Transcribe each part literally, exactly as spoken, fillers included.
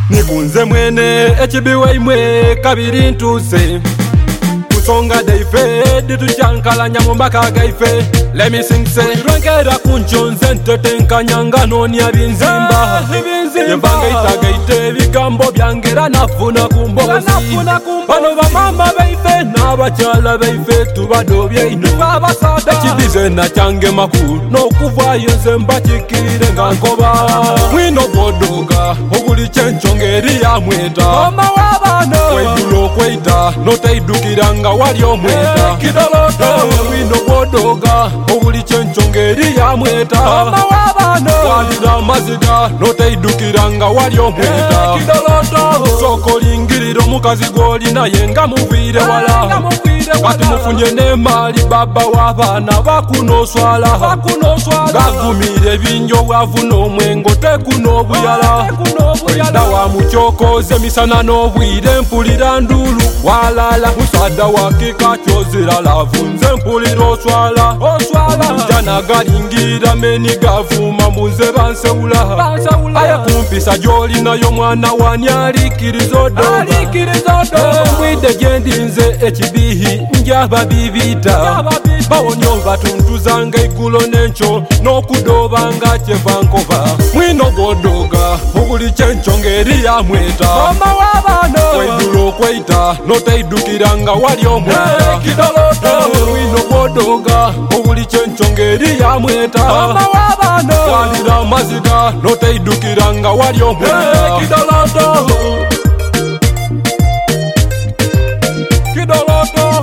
Nikunze mwene echibiwe imwe kabiri ntuse Kusonga daife dituchankalanya mumbaka gaife Let me sing say Rwengera kunchonze ntete nkanyangano ni abinzimba Yembanga itagaite bigambo byangera nafuna kumbozi Bano bamama baife n'abachala baife tubadobye ino Echibize na change makuru N'okuvaayo nze mbakikirire nga nkoba Mwino bodoga oguli chenchongeri ya mweta Mama wabano Weidulo kweita notaidukiranga wali omweta Kidoloto Mwino bodoga oguli chenchongeri ya mweta Mama wabano Walira maziga notaidukiranga wali omweta Kidoloto Soko lingiriro mukazi goli naye nga muvire wala Kati mufunye ne mali baba wabana bakunoswala Gavumire binjo wavuno mwengo tekuno buyala Wenda wa muchokoze misana n'obwire mpulira ndulu walala Musada wakika chozira lavunze mpulira oswala Jana galingira meni gavuma mbuze bansewula Aya kumpisa joli nayo mwana wanyarikirizo doba Mwide gendinze echibihi njaba bibita Bawonyo batuntuzanga igulo nencho N'okudobanga chevankova Mwino bodoga oguli chenchongeri ya mweta Mama wabano Weidulo kweita notaidukiranga wali omweta Kidoloto Mwino bodoga oguli chenchongeri ya mweta Mama wabano Walira maziga notaidukiranga wali omweta Kidoloto Kidoloto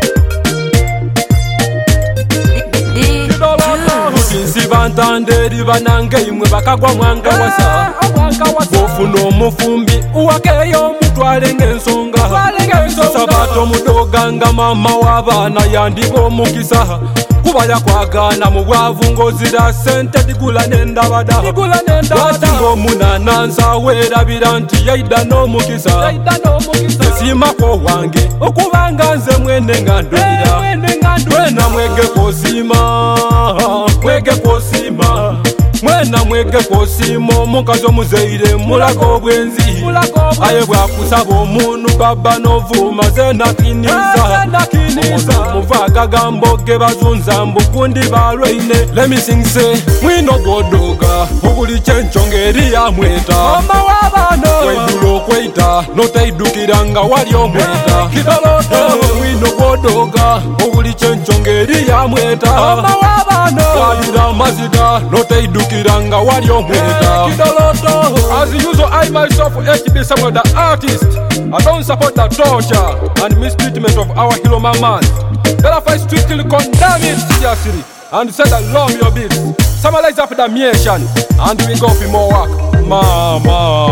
Sinsi bantanderi banange imwe bakagwa mwanga wasa Bofuna omufumbi uwakeyo mutwale ng'ensonga Sabato mudoganga mama wabana yandiba omukisa Kubaya kwagana mu bwavu ngozira sente digula nendabada Lwaki ng'omunanansa werabira nti yaida n'omukisa Esimako wange okubanga nze mwene nga ndulira Mwena mwege kosima Mwege kosima Mwena mwege kosima omukazi omuzeire mulaga obwenzi Aye bwakusaba omunu baba novuma ze nakiniza Omuva agagambo ge bazunza mbugundi balweine Let me sing say Mwino bodoga oguli chenchongeri ya mweta Mama wabano Weidulo kweita notaidukiranga wali omweta Kidoloto Mwino bodoga oguli chenchongeri ya mweta Mama wabano Walira maziga notaidukiranga wali omweta Kidoloto As usual I myself H B Samuel the artist I don't support the torture and mistreatment of our hero mamas. Therefore I strictly condemn it seriously and say that love your bills. Summarize up the mission and we go for more work. Mama